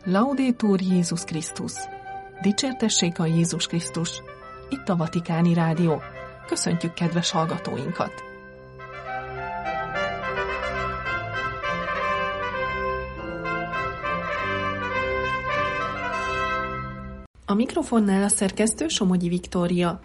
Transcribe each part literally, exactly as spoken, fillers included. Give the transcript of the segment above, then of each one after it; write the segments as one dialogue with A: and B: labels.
A: Laudetur Jézus Krisztus! Dicsértessék a Jézus Krisztus! Itt a Vatikáni Rádió. Köszöntjük kedves hallgatóinkat! A mikrofonnál a szerkesztő Somogyi Viktória.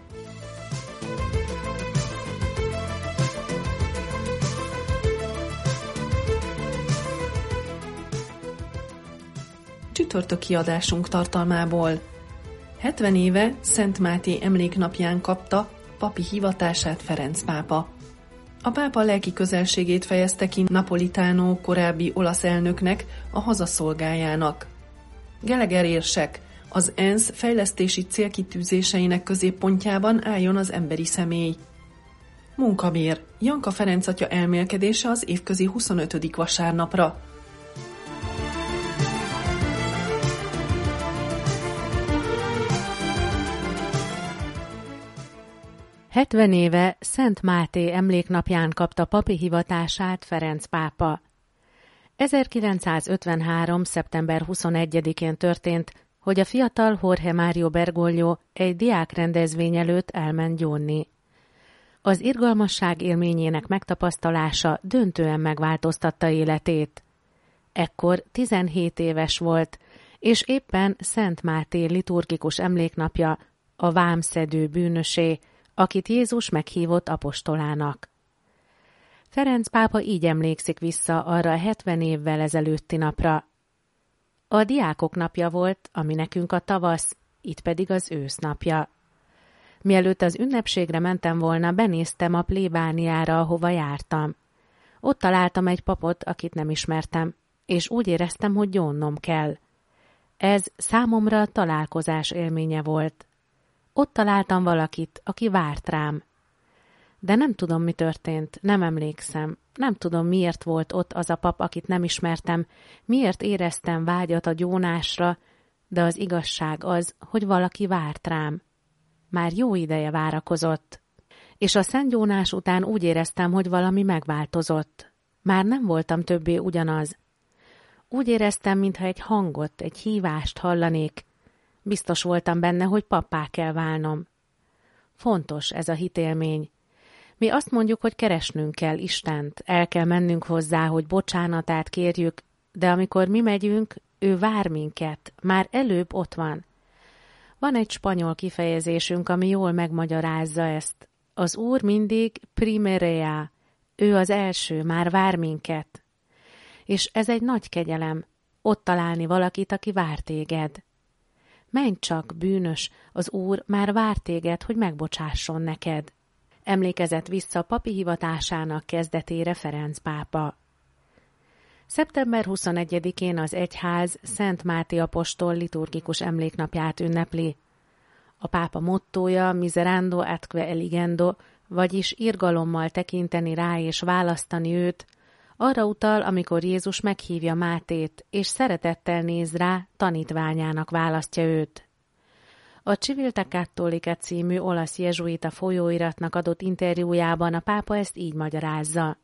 A: Csütörtöki adásunk tartalmából. hetven éve Szent Máté emléknapján kapta papi hivatását Ferenc pápa. A pápa lelki közelségét fejezte ki Napolitano korábbi olasz elnöknek, a hazaszolgájának. Gallagher érsek, az ENSZ fejlesztési célkitűzéseinek középpontjában álljon az emberi személy. Munkabér, Janka Ferenc atya elmélkedése az évközi huszonötödik vasárnapra.
B: hetven éve Szent Máté emléknapján kapta papi hivatását Ferenc pápa. ezerkilencszázötvenhárom. szeptember huszonegyedikén történt, hogy a fiatal Jorge Mário Bergoglio egy diákrendezvény előtt elment gyónni. Az irgalmasság élményének megtapasztalása döntően megváltoztatta életét. Ekkor tizenhét éves volt, és éppen Szent Máté liturgikus emléknapja, a vámszedő bűnösé, akit Jézus meghívott apostolának. Ferenc pápa így emlékszik vissza arra a hetven évvel ezelőtti napra. A diákok napja volt, ami nekünk a tavasz, itt pedig az ősz napja. Mielőtt az ünnepségre mentem volna, benéztem a plébániára, ahova jártam. Ott találtam egy papot, akit nem ismertem, és úgy éreztem, hogy gyónnom kell. Ez számomra találkozás élménye volt. Ott találtam valakit, aki várt rám. De nem tudom, mi történt, nem emlékszem. Nem tudom, miért volt ott az a pap, akit nem ismertem, miért éreztem vágyat a gyónásra, de az igazság az, hogy valaki várt rám. Már jó ideje várakozott. És a szentgyónás után úgy éreztem, hogy valami megváltozott. Már nem voltam többé ugyanaz. Úgy éreztem, mintha egy hangot, egy hívást hallanék. Biztos voltam benne, hogy pappá kell válnom. Fontos ez a hitélmény. Mi azt mondjuk, hogy keresnünk kell Istent, el kell mennünk hozzá, hogy bocsánatát kérjük, de amikor mi megyünk, ő vár minket, már előbb ott van. Van egy spanyol kifejezésünk, ami jól megmagyarázza ezt. Az Úr mindig primerea, ő az első, már vár minket. És ez egy nagy kegyelem, ott találni valakit, aki vár téged. Menj csak, bűnös, az Úr már vár téged, hogy megbocsásson neked. Emlékezett vissza papi hivatásának kezdetére Ferenc pápa. szeptember huszonegyedikén az egyház Szent Máté apostol liturgikus emléknapját ünnepli. A pápa mottója miserando atque eligendo, vagyis irgalommal tekinteni rá és választani őt, arra utal, amikor Jézus meghívja Mátét, és szeretettel néz rá, tanítványának választja őt. A Civiltà Cattolica című olasz jezsuita folyóiratnak adott interjújában a pápa ezt így magyarázza.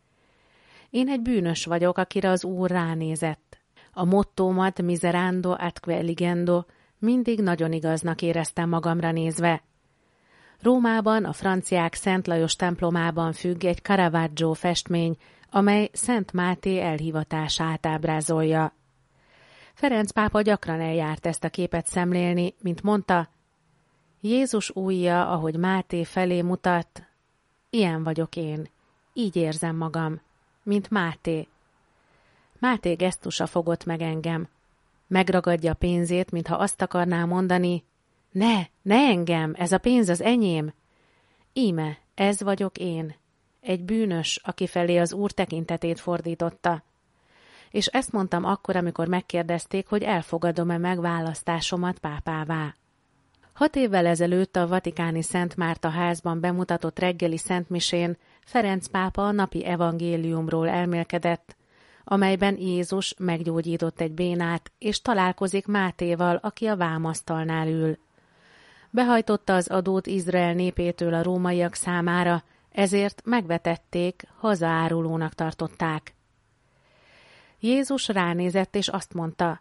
B: Én egy bűnös vagyok, akire az Úr ránézett. A mottómat miserando atque eligendo mindig nagyon igaznak éreztem magamra nézve. Rómában, a franciák Szent Lajos templomában függ egy Caravaggio festmény, amely Szent Máté elhivatását ábrázolja. Ferenc pápa gyakran eljárt ezt a képet szemlélni, mint mondta, Jézus ujja, ahogy Máté felé mutat, ilyen vagyok én, így érzem magam, mint Máté. Máté gesztusa fogott meg engem. Megragadja a pénzét, mintha azt akarná mondani, ne, ne engem, ez a pénz az enyém. Íme, ez vagyok én. Egy bűnös, aki felé az Úr tekintetét fordította. És ezt mondtam akkor, amikor megkérdezték, hogy elfogadom-e megválasztásomat pápává. Hat évvel ezelőtt a vatikáni Szent Márta házban bemutatott reggeli szentmisén Ferenc pápa a napi evangéliumról elmélkedett, amelyben Jézus meggyógyított egy bénát, és találkozik Mátéval, aki a vámasztalnál ül. Behajtotta az adót Izrael népétől a rómaiak számára, ezért megvetették, hazaárulónak tartották. Jézus ránézett, és azt mondta,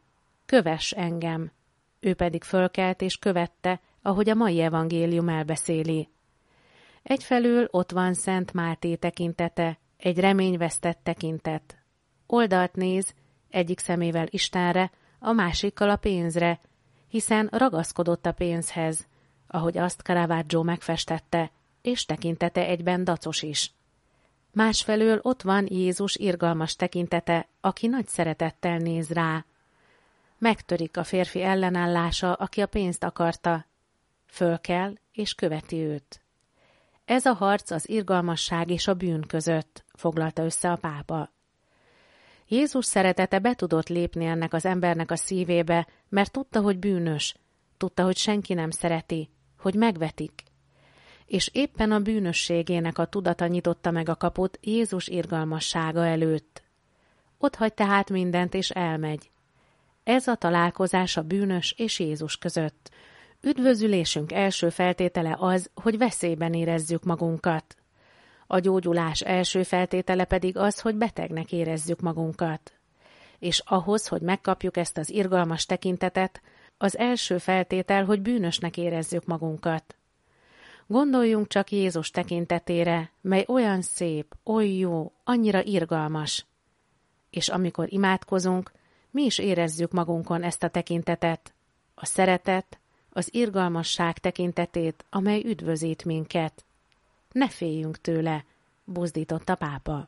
B: kövess engem. Ő pedig fölkelt és követte, ahogy a mai evangélium elbeszéli. Egyfelől ott van Szent Máté tekintete, egy reményvesztett tekintet. Oldalt néz, egyik szemével Istenre, a másikkal a pénzre, hiszen ragaszkodott a pénzhez, ahogy azt Caravaggio megfestette, és tekintete egyben dacos is. Másfelől ott van Jézus irgalmas tekintete, aki nagy szeretettel néz rá. Megtörik a férfi ellenállása, aki a pénzt akarta. Fölkel és követi őt. Ez a harc az irgalmasság és a bűn között, foglalta össze a pápa. Jézus szeretete be tudott lépni ennek az embernek a szívébe, mert tudta, hogy bűnös, tudta, hogy senki nem szereti, hogy megvetik. És éppen a bűnösségének a tudata nyitotta meg a kaput Jézus irgalmassága előtt. Ott hagy tehát mindent és elmegy. Ez a találkozás a bűnös és Jézus között. Üdvözülésünk első feltétele az, hogy veszélyben érezzük magunkat. A gyógyulás első feltétele pedig az, hogy betegnek érezzük magunkat. És ahhoz, hogy megkapjuk ezt az irgalmas tekintetet, az első feltétel, hogy bűnösnek érezzük magunkat. Gondoljunk csak Jézus tekintetére, mely olyan szép, oly jó, annyira irgalmas. És amikor imádkozunk, mi is érezzük magunkon ezt a tekintetet, a szeretet, az irgalmasság tekintetét, amely üdvözít minket. Ne féljünk tőle, buzdított a pápa.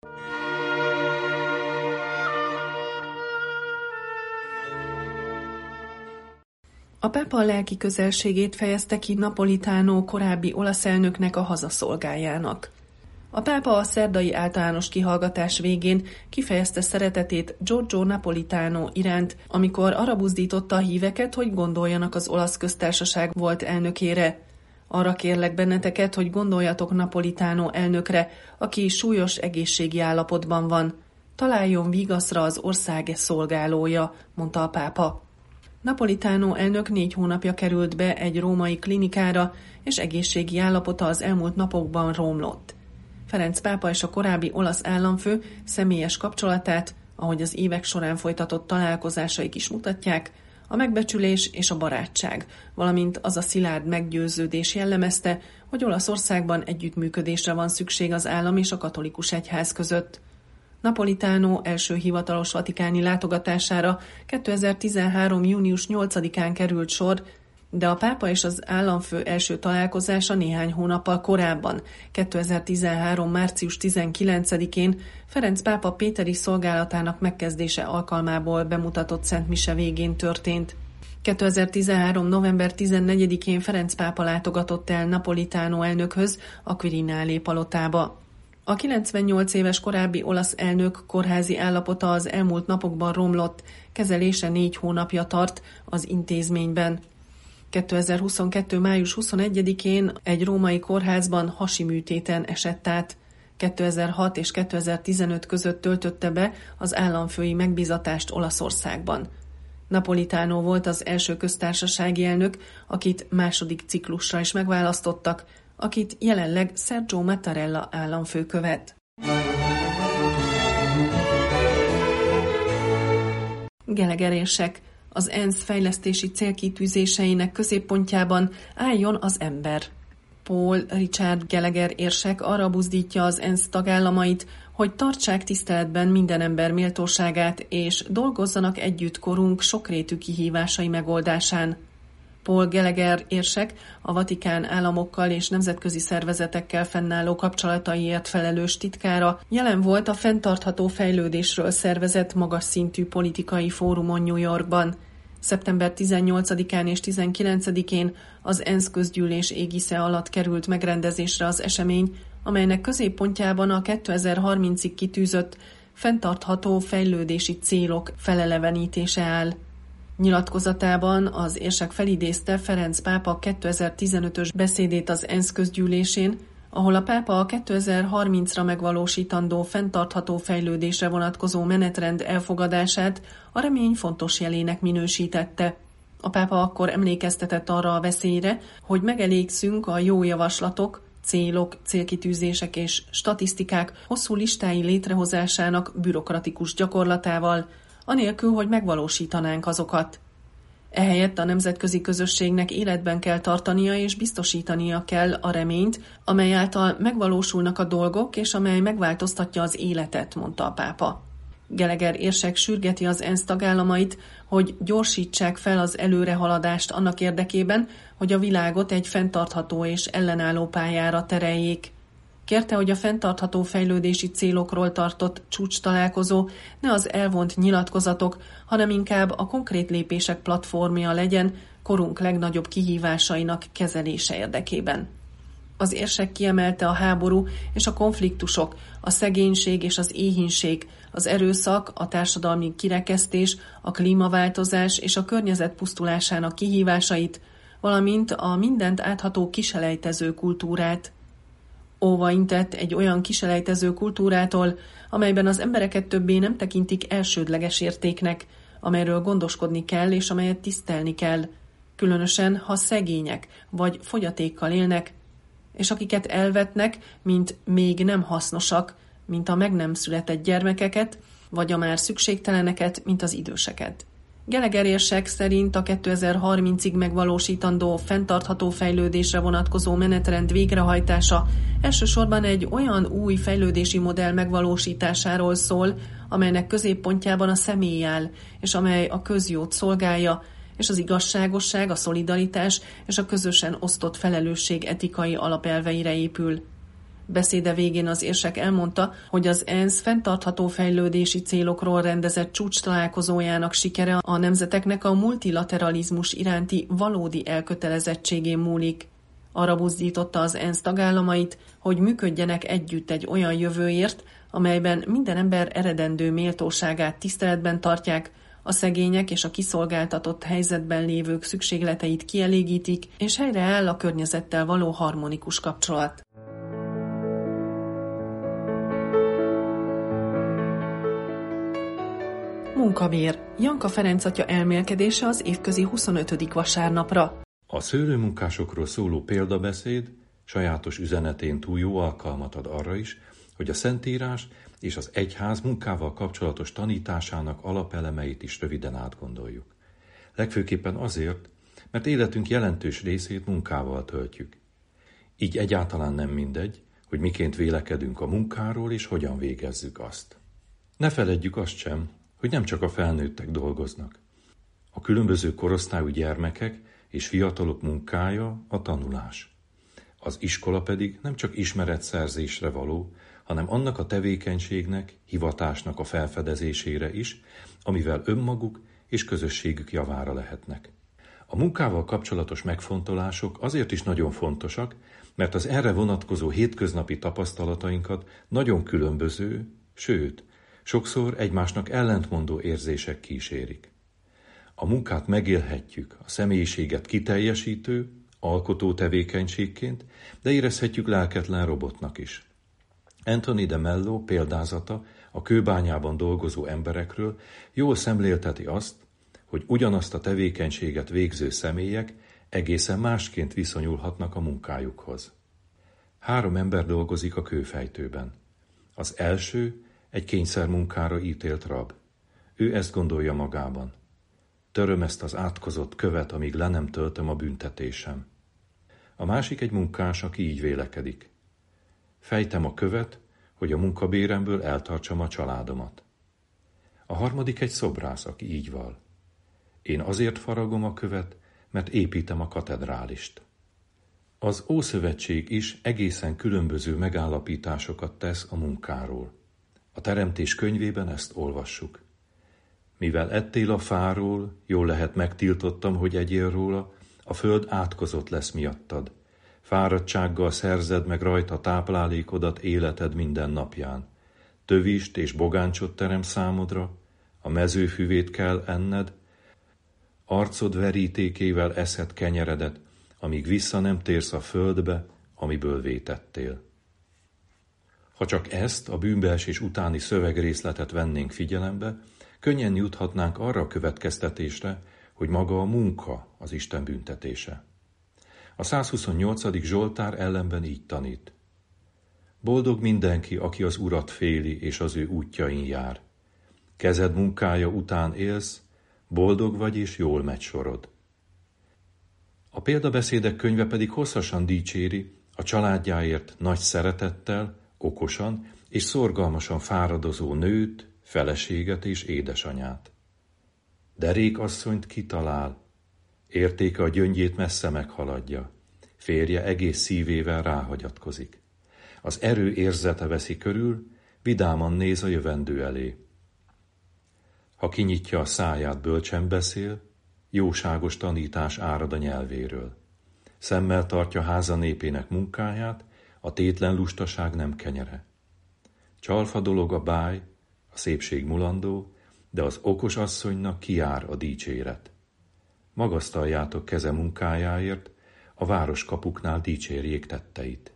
A: A pápa a lelki közelségét fejezte ki Napolitano korábbi olasz elnöknek a hazaszolgájának. A pápa a szerdai általános kihallgatás végén kifejezte szeretetét Giorgio Napolitano iránt, amikor arra buzdította a híveket, hogy gondoljanak az olasz köztársaság volt elnökére. Arra kérlek benneteket, hogy gondoljatok Napolitano elnökre, aki súlyos egészségi állapotban van. Találjon vigaszra az ország szolgálója, mondta a pápa. Napolitano elnök négy hónapja került be egy római klinikára, és egészségi állapota az elmúlt napokban romlott. Ferenc pápa és a korábbi olasz államfő személyes kapcsolatát, ahogy az évek során folytatott találkozásaik is mutatják, a megbecsülés és a barátság, valamint az a szilárd meggyőződés jellemezte, hogy Olaszországban együttműködésre van szükség az állam és a katolikus egyház között. Napolitano első hivatalos vatikáni látogatására kétezer-tizenhárom. június nyolcadikán került sor, de a pápa és az államfő első találkozása néhány hónappal korábban, kétezer-tizenhárom. március tizenkilencedikén Ferenc pápa péteri szolgálatának megkezdése alkalmából bemutatott Szent Mise végén történt. kétezer-tizenhárom. november tizennegyedikén Ferenc pápa látogatott el Napolitano elnökhöz a Quirinale palotába. A kilencvennyolc éves korábbi olasz elnök kórházi állapota az elmúlt napokban romlott, kezelése négy hónapja tart az intézményben. kétezer-huszonkettő. május huszonegyedikén egy római kórházban hasi műtéten esett át. kétezer-hat és kétezer-tizenöt között töltötte be az államfői megbízatást Olaszországban. Napolitano volt az első köztársasági elnök, akit második ciklusra is megválasztottak, akit jelenleg Sergio Mattarella államfő követ. Gelegerések. Az ENSZ fejlesztési célkitűzéseinek középpontjában álljon az ember. Paul Richard Gallagher érsek arra buzdítja az ENSZ tagállamait, hogy tartsák tiszteletben minden ember méltóságát, és dolgozzanak együtt korunk sokrétű kihívásai megoldásán. Paul Gallagher érsek a Vatikán államokkal és nemzetközi szervezetekkel fennálló kapcsolataiért felelős titkára jelen volt a fenntartható fejlődésről szervezett magas szintű politikai fórumon New Yorkban. szeptember tizennyolcadikán és tizenkilencedikén az ENSZ közgyűlés égisze alatt került megrendezésre az esemény, amelynek középpontjában a kétezer-harmincig kitűzött fenntartható fejlődési célok felelevenítése áll. Nyilatkozatában az érsek felidézte Ferenc pápa kétezer-tizenötös beszédét az ENSZ közgyűlésén, ahol a pápa a kétezer-harmincra megvalósítandó fenntartható fejlődésre vonatkozó menetrend elfogadását a remény fontos jelének minősítette. A pápa akkor emlékeztetett arra a veszélyre, hogy megelégszünk a jó javaslatok, célok, célkitűzések és statisztikák hosszú listái létrehozásának bürokratikus gyakorlatával, anélkül, hogy megvalósítanánk azokat. Ehelyett a nemzetközi közösségnek életben kell tartania és biztosítania kell a reményt, amely által megvalósulnak a dolgok, és amely megváltoztatja az életet, mondta a pápa. Gallagher érsek sürgeti az ENSZ tagállamait, hogy gyorsítsák fel az előrehaladást annak érdekében, hogy a világot egy fenntartható és ellenálló pályára tereljék. Kérte, hogy a fenntartható fejlődési célokról tartott csúcstalálkozó ne az elvont nyilatkozatok, hanem inkább a konkrét lépések platformja legyen korunk legnagyobb kihívásainak kezelése érdekében. Az érsek kiemelte a háború és a konfliktusok, a szegénység és az éhínség, az erőszak, a társadalmi kirekesztés, a klímaváltozás és a környezet pusztulásának kihívásait, valamint a mindent átható kiselejtező kultúrát. Óva intett egy olyan kiselejtező kultúrától, amelyben az embereket többé nem tekintik elsődleges értéknek, amelyről gondoskodni kell és amelyet tisztelni kell, különösen ha szegények vagy fogyatékkal élnek, és akiket elvetnek, mint még nem hasznosak, mint a meg nem született gyermekeket, vagy a már szükségteleneket, mint az időseket. Gallagher érsek szerint a kétezer-harmincig megvalósítandó fenntartható fejlődésre vonatkozó menetrend végrehajtása elsősorban egy olyan új fejlődési modell megvalósításáról szól, amelynek középpontjában a személy áll, és amely a közjót szolgálja, és az igazságosság, a szolidaritás és a közösen osztott felelősség etikai alapelveire épül. Beszéde végén az érsek elmondta, hogy az ENSZ fenntartható fejlődési célokról rendezett csúcstalálkozójának sikere a nemzeteknek a multilateralizmus iránti valódi elkötelezettségén múlik. Arra buzdította az ENSZ tagállamait, hogy működjenek együtt egy olyan jövőért, amelyben minden ember eredendő méltóságát tiszteletben tartják, a szegények és a kiszolgáltatott helyzetben lévők szükségleteit kielégítik, és helyreáll a környezettel való harmonikus kapcsolat. Munkabér. Janka Ferenc atya elmélkedése az évközi huszonötödik vasárnapra.
C: A szőlőmunkásokról szóló példabeszéd sajátos üzenetén túl jó alkalmat ad arra is, hogy a Szentírás és az egyház munkával kapcsolatos tanításának alapelemeit is röviden átgondoljuk. Legfőképpen azért, mert életünk jelentős részét munkával töltjük. Így egyáltalán nem mindegy, hogy miként vélekedünk a munkáról és hogyan végezzük azt. Ne feledjük azt sem, hogy nem csak a felnőttek dolgoznak. A különböző korosztályú gyermekek és fiatalok munkája a tanulás. Az iskola pedig nem csak ismeretszerzésre való, hanem annak a tevékenységnek, hivatásnak a felfedezésére is, amivel önmaguk és közösségük javára lehetnek. A munkával kapcsolatos megfontolások azért is nagyon fontosak, mert az erre vonatkozó hétköznapi tapasztalatainkat nagyon különböző, sőt, sokszor egymásnak ellentmondó érzések kísérik. A munkát megélhetjük a személyiséget kiteljesítő, alkotó tevékenységként, de érezhetjük lelketlen robotnak is. Anthony de Mello példázata a kőbányában dolgozó emberekről jól szemlélteti azt, hogy ugyanazt a tevékenységet végző személyek egészen másként viszonyulhatnak a munkájukhoz. Három ember dolgozik a kőfejtőben. Az első egy kényszermunkára ítélt rab. Ő ezt gondolja magában. Töröm ezt az átkozott követ, amíg le nem töltöm a büntetésem. A másik egy munkás, aki így vélekedik. Fejtem a követ, hogy a munkabéremből eltartsam a családomat. A harmadik egy szobrász, aki így val. Én azért faragom a követ, mert építem a katedrálist. Az Ószövetség is egészen különböző megállapításokat tesz a munkáról. A Teremtés könyvében ezt olvassuk. Mivel ettél a fáról, jól lehet megtiltottam, hogy egyél róla, a föld átkozott lesz miattad. Fáradtsággal szerzed meg rajta táplálékodat életed minden napján. Tövist és bogáncsot terem számodra, a mezőfüvét kell enned, arcod verítékével eszed kenyeredet, amíg vissza nem térsz a földbe, amiből vétettél. Ha csak ezt, a bűnbeesés utáni szövegrészletet vennénk figyelembe, könnyen juthatnánk arra a következtetésre, hogy maga a munka az Isten büntetése. A százhuszonnyolcadik Zsoltár ellenben így tanít. Boldog mindenki, aki az Urat féli és az ő útjain jár. Kezed munkája után élsz, boldog vagy és jól megy sorod. A példabeszédek könyve pedig hosszasan dicséri a családjáért nagy szeretettel, okosan és szorgalmasan fáradozó nőt, feleséget és édesanyát. Derék asszonyt kitalál, értéke a gyöngyét messze meghaladja, férje egész szívével ráhagyatkozik. Az erő érzete veszi körül, vidáman néz a jövendő elé. Ha kinyitja a száját, bölcsen beszél, jóságos tanítás árad a nyelvéről. Szemmel tartja háza népének munkáját, a tétlen lustaság nem kenyere. Csalfa dolog a báj, a szépség mulandó, de az okos asszonynak kijár a dicséret. Magasztaljátok keze munkájáért, a városkapuknál dicsérjék tetteit.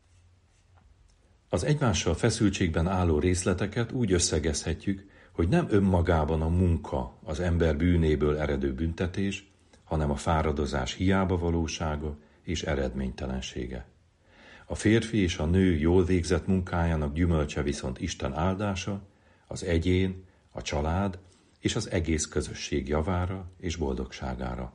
C: Az egymással feszültségben álló részleteket úgy összegezhetjük, hogy nem önmagában a munka az ember bűnéből eredő büntetés, hanem a fáradozás hiába valósága és eredménytelensége. A férfi és a nő jól végzett munkájának gyümölcse viszont Isten áldása, az egyén, a család és az egész közösség javára és boldogságára.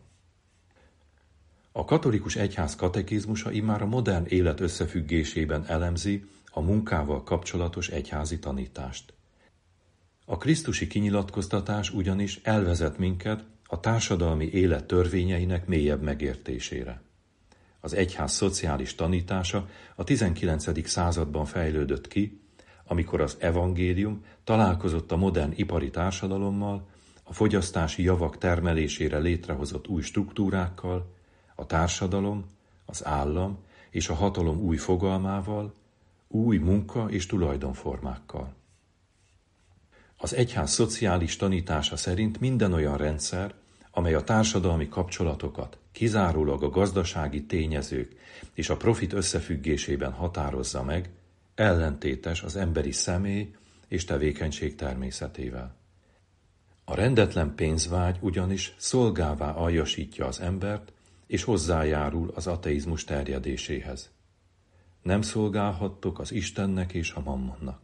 C: A katolikus egyház katekizmusa immár a modern élet összefüggésében elemzi a munkával kapcsolatos egyházi tanítást. A krisztusi kinyilatkoztatás ugyanis elvezet minket a társadalmi élet törvényeinek mélyebb megértésére. Az egyház szociális tanítása a tizenkilencedik században fejlődött ki, amikor az evangélium találkozott a modern ipari társadalommal, a fogyasztási javak termelésére létrehozott új struktúrákkal, a társadalom, az állam és a hatalom új fogalmával, új munka- és tulajdonformákkal. Az egyház szociális tanítása szerint minden olyan rendszer, amely a társadalmi kapcsolatokat kizárólag a gazdasági tényezők és a profit összefüggésében határozza meg, ellentétes az emberi személy és tevékenység természetével. A rendetlen pénzvágy ugyanis szolgává aljasítja az embert, és hozzájárul az ateizmus terjedéséhez. Nem szolgálhattok az Istennek és a mammonnak.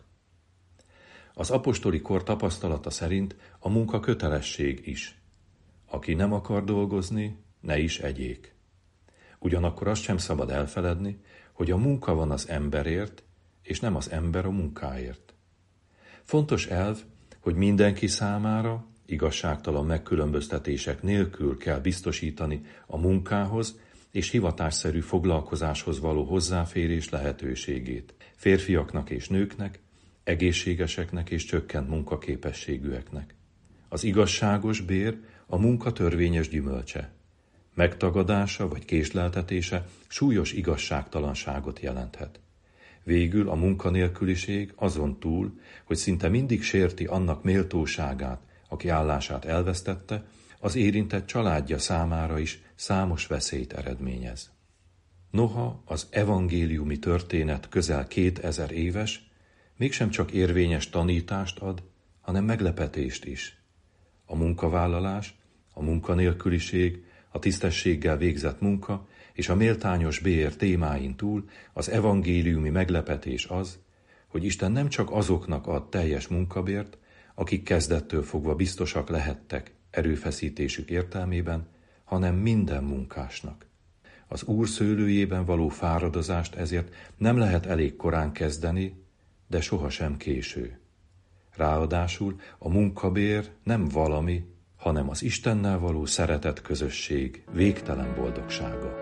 C: Az apostoli kor tapasztalata szerint a munka kötelesség is. Aki nem akar dolgozni, ne is egyék. Ugyanakkor azt sem szabad elfeledni, hogy a munka van az emberért, és nem az ember a munkáért. Fontos elv, hogy mindenki számára igazságtalan megkülönböztetések nélkül kell biztosítani a munkához és hivatásszerű foglalkozáshoz való hozzáférés lehetőségét férfiaknak és nőknek, egészségeseknek és csökkent munkaképességűeknek. Az igazságos bér a munka törvényes gyümölcse. Megtagadása vagy késleltetése súlyos igazságtalanságot jelenthet. Végül a munkanélküliség azon túl, hogy szinte mindig sérti annak méltóságát, aki állását elvesztette, az érintett családja számára is számos veszélyt eredményez. Noha az evangéliumi történet közel kétezer éves, mégsem csak érvényes tanítást ad, hanem meglepetést is. A munkavállalás, a munkanélküliség, a tisztességgel végzett munka és a méltányos bér témáin túl az evangéliumi meglepetés az, hogy Isten nem csak azoknak ad teljes munkabért, akik kezdettől fogva biztosak lehettek erőfeszítésük értelmében, hanem minden munkásnak. Az Úr szőlőjében való fáradozást ezért nem lehet elég korán kezdeni, de sohasem késő. Ráadásul a munkabér nem valami, hanem az Istennel való szeretet közösség végtelen boldogsága.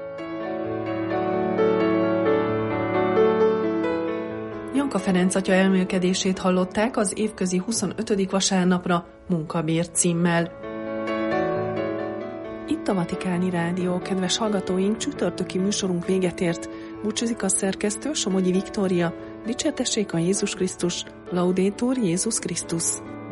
A: Janka Ferenc atya elmélkedését hallották az évközi huszonötödik vasárnapra Munkabér címmel. Itt a Vatikáni Rádió, kedves hallgatóink, csütörtöki műsorunk véget ért. Búcsúzik a szerkesztő, Somogyi Viktória. Dicsértessék a Jézus Krisztus, Laudetur Jézus Krisztus.